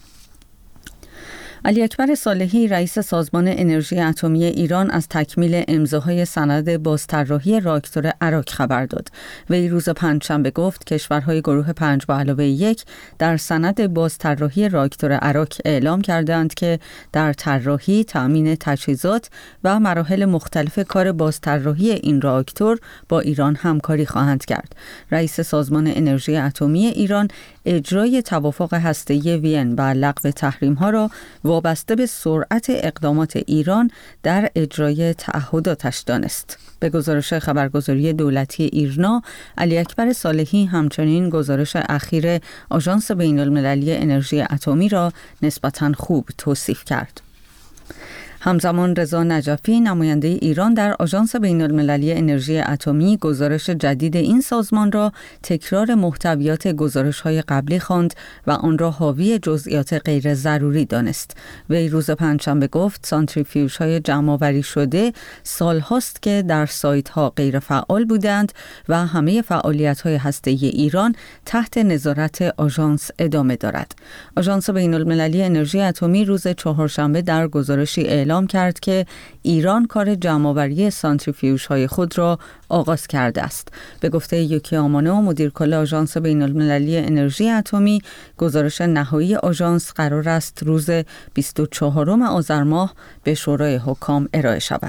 Speaker 2: علی اکبر صالحی رئیس سازمان انرژی اتمی ایران از تکمیل امضاهای سند بازطراحی راکتور اراک خبر داد. وی روز پنجشنبه گفت کشورهای گروه پنج به علاوه یک در سند بازطراحی راکتور اراک اعلام کردند که در طراحی، تأمین تجهیزات و مراحل مختلف کار بازطراحی این راکتور با ایران همکاری خواهند کرد. رئیس سازمان انرژی اتمی ایران اجرای توافق هسته‌ای وین و لغو تحریم‌ها را وابسته به سرعت اقدامات ایران در اجرای تعهداتش دانست. به گزارش خبرگزاری دولتی ایرنا، علی اکبر صالحی همچنین گزارش اخیر آژانس بین‌المللی انرژی اتمی را نسبتاً خوب توصیف کرد. همزمان رضا نجفی نماینده ایران در آژانس بین‌المللی انرژی اتمی گزارش جدید این سازمان را تکرار محتویات گزارش‌های قبلی خواند و آن را حاوی جزئیات غیر ضروری دانست. وی روز پنجشنبه گفت سانتریفیوژهای جمع‌آوری شده سال‌هاست که در سایت‌ها غیر فعال بودند و همه فعالیت‌های هسته‌ای ایران تحت نظارت آژانس ادامه دارد. آژانس بین‌المللی انرژی اتمی روز چهارشنبه در گزارشی اعلام کرد که ایران کار جمع‌آوری سانتریفیوژهای خود را آغاز کرده است. به گفته یوکی آمانو مدیر کل آژانس بین‌المللی انرژی اتمی، گزارش نهایی آژانس قرار است روز بیست و چهارم آذر ماه به شورای حکام ارائه شود.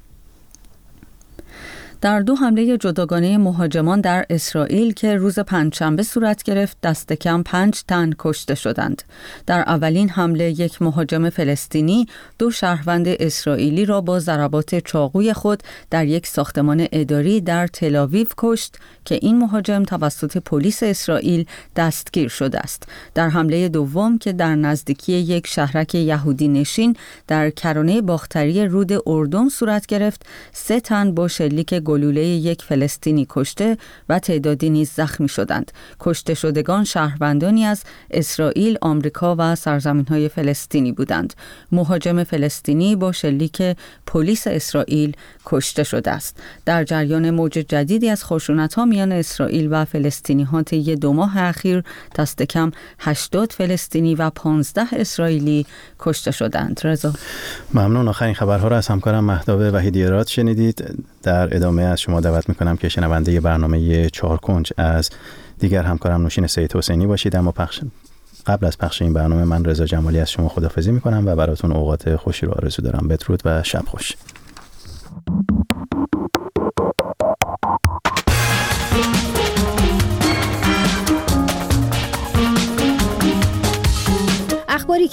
Speaker 2: در دو حمله جداگانه مهاجمان در اسرائیل که روز پنجشنبه صورت گرفت دست کم پنج تن کشته شدند. در اولین حمله یک مهاجم فلسطینی دو شهروند اسرائیلی را با ضربات چاقوی خود در یک ساختمان اداری در تل‌آویو کشت که این مهاجم توسط پلیس اسرائیل دستگیر شده است. در حمله دوم که در نزدیکی یک شهرک یهودی نشین در کرانه باختری رود اردن صورت گرفت، سه تن با شلیک گلوله یک فلسطینی کشته و تعدادی نیز زخمی شدند. کشته شدگان شهروندانی از اسرائیل، آمریکا و سرزمین‌های فلسطینی بودند. مهاجم فلسطینی با شلیک پلیس اسرائیل کشته شده است. در جریان موج جدیدی از خشونت‌ها میان اسرائیل و فلسطینی‌ها طی دو ماه اخیر دست کم هشتاد فلسطینی و پانزده اسرائیلی کشته شدند. رضا
Speaker 1: ممنون. آخرین خبرها را از همکارم مهتاب وحیدی‌راد شنیدید. در ادامه از شما دعوت میکنم که شنونده برنامه چهار کنج از دیگر همکارم نوشین سید حسینی باشید. اما پخش قبل از پخش این برنامه من رضا جمالی از شما خداحافظی میکنم و براتون اوقات خوشی رو آرزو دارم. بدرود و شب خوش.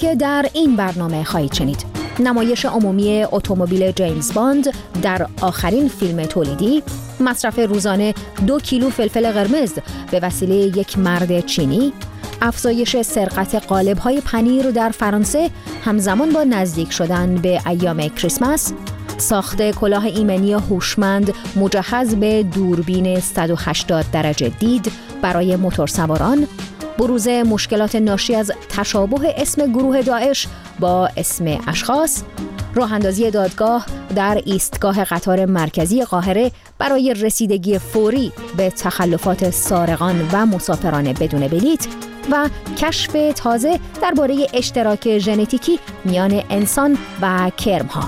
Speaker 11: که در این برنامه خواهید شنید: نمایش عمومی اتومبیل جیمز باند در آخرین فیلم تولیدی، مصرف روزانه دو کیلو فلفل قرمز به وسیله یک مرد چینی، افزایش سرقت قالب‌های پنیر در فرانسه همزمان با نزدیک شدن به ایام کریسمس، ساخت کلاه ایمنی هوشمند مجهز به دوربین صد و هشتاد درجه دید برای موتورسواران، بروز مشکلات ناشی از تشابه اسم گروه داعش با اسم اشخاص، راه اندازی دادگاه در ایستگاه قطار مرکزی قاهره برای رسیدگی فوری به تخلفات سارقان و مسافران بدون بلیط و کشف تازه درباره اشتراک ژنتیکی میان انسان و کرم‌ها.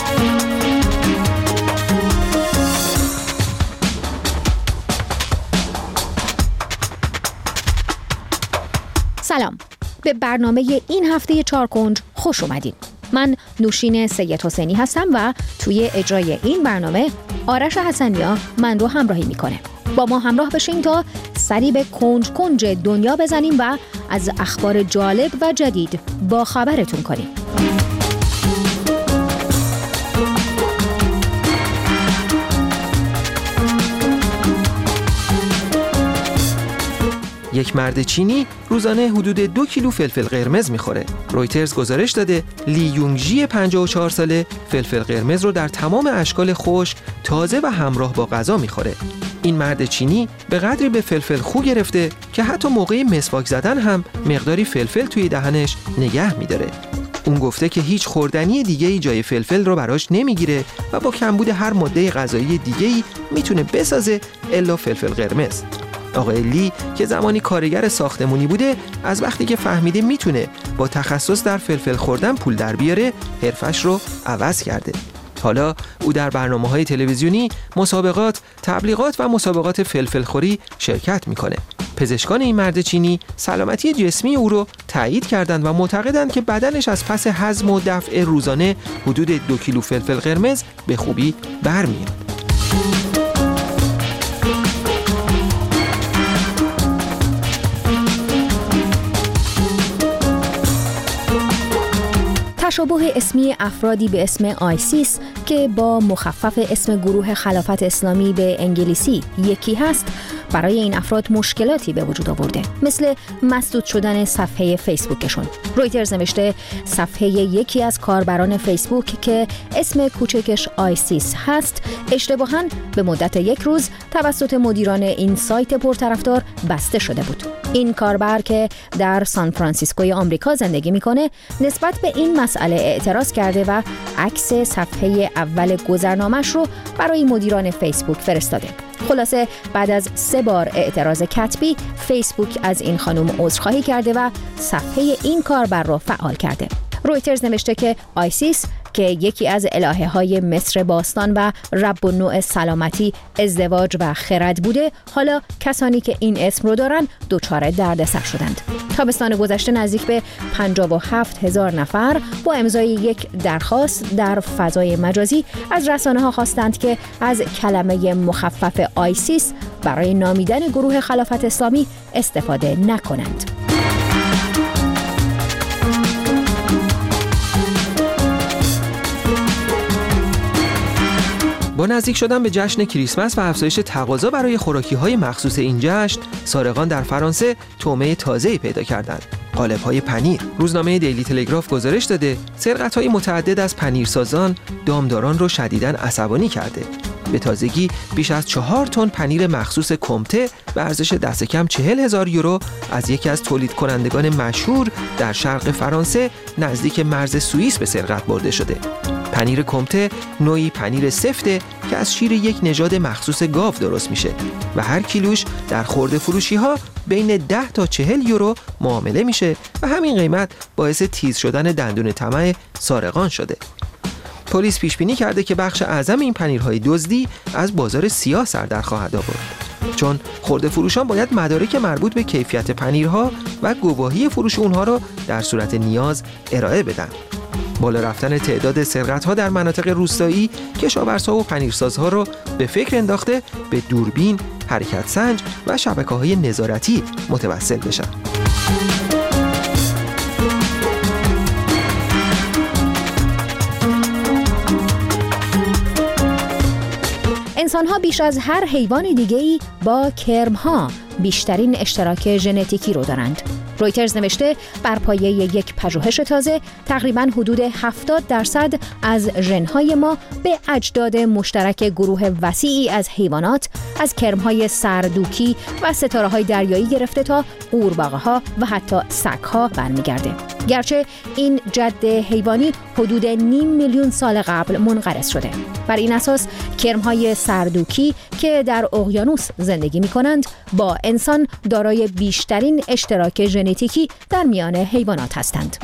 Speaker 11: سلام، به برنامه این هفته چارکنج خوش اومدین. من نوشین سید حسینی هستم و توی اجرای این برنامه آرش حسنیا من رو همراهی میکنه. با ما همراه بشین تا سری به کنج کنج دنیا بزنیم و از اخبار جالب و جدید با خبرتون کنیم.
Speaker 16: یک مرد چینی روزانه حدود دو کیلو فلفل قرمز میخوره. رویترز گزارش داده لی یونگژی پنجاه و چهار ساله فلفل قرمز رو در تمام اشکال خشک، تازه و همراه با غذا میخوره. این مرد چینی به قدری به فلفل خو گرفته که حتی موقع مسواک زدن هم مقداری فلفل توی دهنش نگه میداره. اون گفته که هیچ خوردنی دیگه‌ای جای فلفل رو براش نمیگیره و با کمبود هر ماده غذایی دیگه‌ای میتونه بسازه الا فلفل قرمز. آقای لی که زمانی کارگر ساختمونی بوده، از وقتی که فهمیده میتونه با تخصص در فلفل خوردن پول در بیاره، حرفش رو عوض کرده. حالا او در برنامه‌های تلویزیونی، مسابقات، تبلیغات و مسابقات فلفل خوری شرکت میکنه. پزشکان این مرد چینی سلامتی جسمی او رو تایید کردند و معتقدند که بدنش از پس هضم و دفع روزانه حدود دو کیلو فلفل قرمز به خوبی برمیاد.
Speaker 11: تشابه اسمی افرادی به اسم آیسیس که با مخفف اسم گروه خلافت اسلامی به انگلیسی یکی هست، برای این افراد مشکلاتی به وجود آورده، مثل مسدود شدن صفحه فیسبوکشون. رویترز نوشته صفحه یکی از کاربران فیسبوک که اسم کوچکش آیسیس هست، اشتباهاً به مدت یک روز توسط مدیران این سایت پرطرفدار بسته شده بود. این کاربر که در سان فرانسیسکوی آمریکا زندگی میکنه، نسبت به این مسئله اعتراض کرده و عکس صفحه اول گذرنامه‌اش رو برای مدیران فیسبوک فرستاده. خلاصه بعد از سه بار اعتراض کتبی، فیسبوک از این خانم عذرخواهی کرده و صفحه این کاربر رو فعال کرده. رویترز نوشته که آیسیس که یکی از الهه های مصر باستان و رب النوع سلامتی، ازدواج و خرد بوده، حالا کسانی که این اسم رو دارن دچار دردسر شدند. تابستان گذشته نزدیک به پنجاه و هفت هزار نفر با امضای یک درخواست در فضای مجازی از رسانه ها خواستند که از کلمه مخفف آیسیس برای نامیدن گروه خلافت اسلامی استفاده نکنند.
Speaker 16: با نزدیک شدن به جشن کریسمس و افزایش تقاضا برای خوراکی‌های مخصوص این جشن، سارقان در فرانسه طعمه تازه‌ای پیدا کردند: قالب‌های پنیر. روزنامه دیلی تلگراف گزارش داده سرقت‌های متعدد از پنیرسازان دامداران رو شدیداً عصبانی کرده. به تازگی بیش از چهار تن پنیر مخصوص کمته به ارزش دست کم چهل هزار یورو از یکی از تولید کنندگان مشهور در شرق فرانسه نزدیک مرز سوئیس به سرقت برده شده. پنیر کمته نوعی پنیر سفته که از شیر یک نژاد مخصوص گاو درست میشه و هر کیلوش در خرده فروشی ها بین ده تا چهل یورو معامله میشه و همین قیمت باعث تیز شدن دندون طمع سارقان شده. پلیس پیش بینی کرده که بخش اعظم این پنیرهای دزدی از بازار سیاه سر در خواهد آورد، چون خرده فروشان باید مدارک مربوط به کیفیت پنیرها و گواهی فروش اونها را در صورت نیاز ارائه بدن. بالا رفتن تعداد سرقت‌ها در مناطق روستایی کشاورزها و پنیرسازها را به فکر انداخته به دوربین، حرکت سنج و شبکه‌های نظارتی متوسل بشن.
Speaker 11: انسان‌ها بیش از هر حیوان دیگه‌ای با کرم‌ها بیشترین اشتراک ژنتیکی رو دارند. رویترز نوشته بر پایه یک پژوهش تازه تقریباً حدود هفتاد درصد از ژن‌های ما به اجداد مشترک گروه وسیعی از حیوانات از کرم‌های سردوکی و ستاره‌های دریایی گرفته تا قورباغه‌ها و حتی سگ‌ها برمیگرده. گرچه این جد حیوانی حدود نیم میلیون سال قبل منقرض شده. بر این اساس کرم‌های سردوکی که در اقیانوس زندگی می‌کنند با انسان دارای بیشترین اشتراک ژنتیکی در میان حیوانات هستند.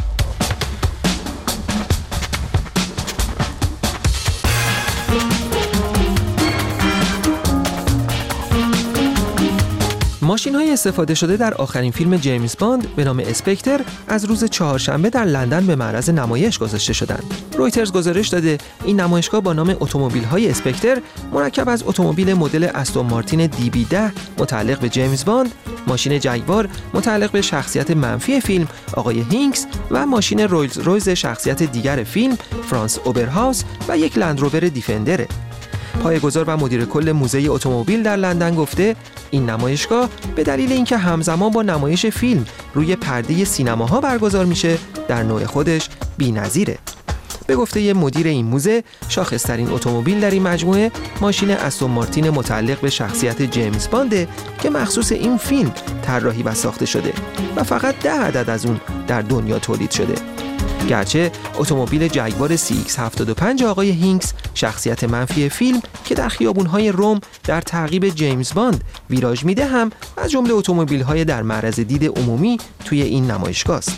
Speaker 16: ماشین‌های استفاده شده در آخرین فیلم جیمز باند به نام اسپکتر از روز چهارشنبه در لندن به معرض نمایش گذاشته شدند. رویترز گزارش داده این نمایشگاه با نام اتومبیل‌های اسپکتر مرکب از اتومبیل مدل استون مارتین دی بی ده متعلق به جیمز باند، ماشین جگوار متعلق به شخصیت منفی فیلم آقای هینکس و ماشین رولز رویز شخصیت دیگر فیلم فرانس اوبرهاوس و یک لندروور دیفندره. پایه‌گذار و مدیر کل موزه اتومبیل در لندن گفته این نمایشگاه به دلیل اینکه همزمان با نمایش فیلم روی پرده سینماها برگزار میشه در نوع خودش بی‌نظیره. به گفته ی مدیر این موزه شاخص‌ترین اتومبیل در این مجموعه ماشین استون مارتین متعلق به شخصیت جیمز بانده که مخصوص این فیلم طراحی و ساخته شده و فقط ده عدد از اون در دنیا تولید شده. گرچه اتومبیل جگوار سی ایکس هفتاد و پنج آقای هینکس شخصیت منفی فیلم که در خیابون‌های روم در تعقیب جیمز باند ویراژ میده هم از جمله اتومبیل‌های در معرض دید عمومی توی این نمایشگاه است.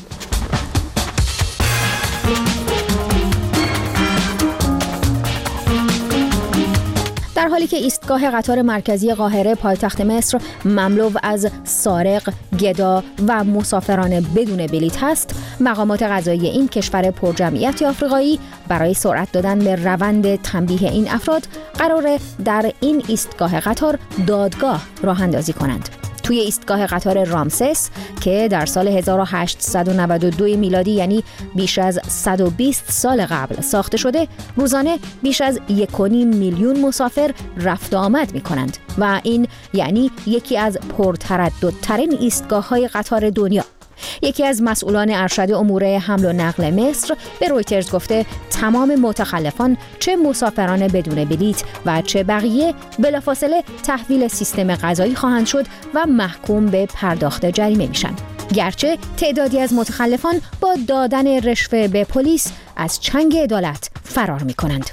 Speaker 11: در حالی که ایستگاه قطار مرکزی قاهره پایتخت مصر مملو از سارق، گدا و مسافران بدون بلیط هست، مقامات قضایی این کشور پرجمعیت آفریقایی برای سرعت دادن به روند تنبیه این افراد قراره در این ایستگاه قطار دادگاه راه اندازی کنند. توی ایستگاه قطار رامسس که در سال هزار و هشتصد و نود و دو میلادی یعنی بیش از صد و بیست سال قبل ساخته شده، روزانه بیش از یک و نیم میلیون مسافر رفت و آمد می کنند و این یعنی یکی از پرترددترین ایستگاه‌های قطار دنیا. یکی از مسئولان ارشد امور حمل و نقل مصر به رویترز گفته تمام متخلفان چه مسافران بدون بلیط و چه بقیه بلافاصله تحویل سیستم قضایی خواهند شد و محکوم به پرداخت جریمه میشن. گرچه تعدادی از متخلفان با دادن رشوه به پلیس از چنگ عدالت فرار میکنند.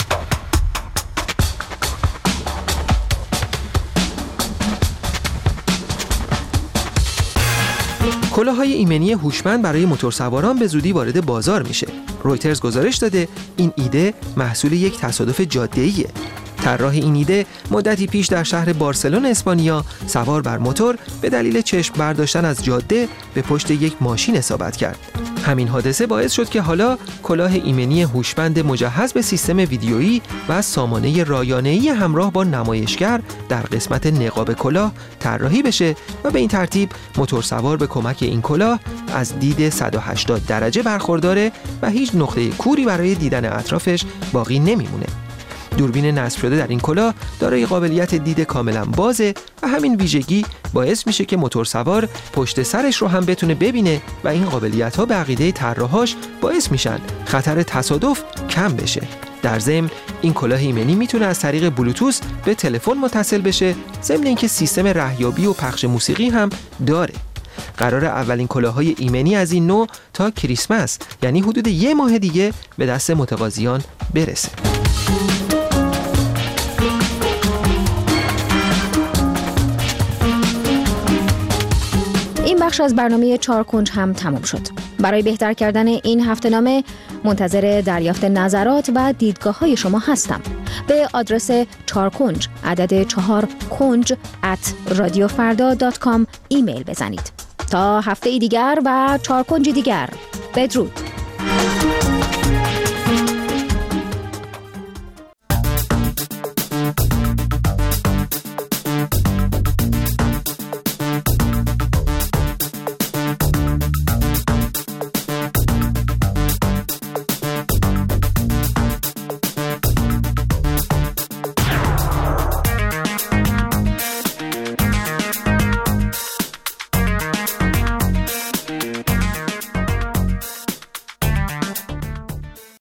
Speaker 16: کلاه‌های ایمنی هوشمند برای موتورسواران به زودی وارد بازار میشه. رویترز گزارش داده این ایده محصول یک تصادف جاده‌ایه. طراح این ایده مدتی پیش در شهر بارسلون اسپانیا سوار بر موتور به دلیل چشم برداشتن از جاده به پشت یک ماشین اصابت کرد. همین حادثه باعث شد که حالا کلاه ایمنی هوشمند مجهز به سیستم ویدیویی و سامانه رایانه‌ای همراه با نمایشگر در قسمت نقاب کلاه طراحی بشه و به این ترتیب موتورسوار به کمک این کلاه از دید صد و هشتاد درجه برخورداره و هیچ نقطه کوری برای دیدن اطرافش باقی نمیمونه. دوربین نصب شده در این کلاه دارای قابلیت دید کاملا بازه و همین ویژگی باعث میشه که موتورسوار پشت سرش رو هم بتونه ببینه و این قابلیت‌ها به عقیده طراحاش باعث میشن خطر تصادف کم بشه. در ضمن این کلاه ایمنی میتونه از طریق بلوتوث به تلفن متصل بشه، ضمن اینکه سیستم رهیابی و پخش موسیقی هم داره. قرار اولین کلاه‌های ایمنی از این نوع تا کریسمس یعنی حدود یک ماه دیگه به دست متقاضیان برسه.
Speaker 11: این بخش از برنامه چهار کنج هم تمام شد. برای بهتر کردن این هفته‌نامه منتظر دریافت نظرات و دیدگاه‌های شما هستم. به آدرس چهار کنج عدد چهار کنج ات رادیو فردا دات کام ایمیل بزنید. تا هفته دیگر و چهار کنج دیگر، بدرود.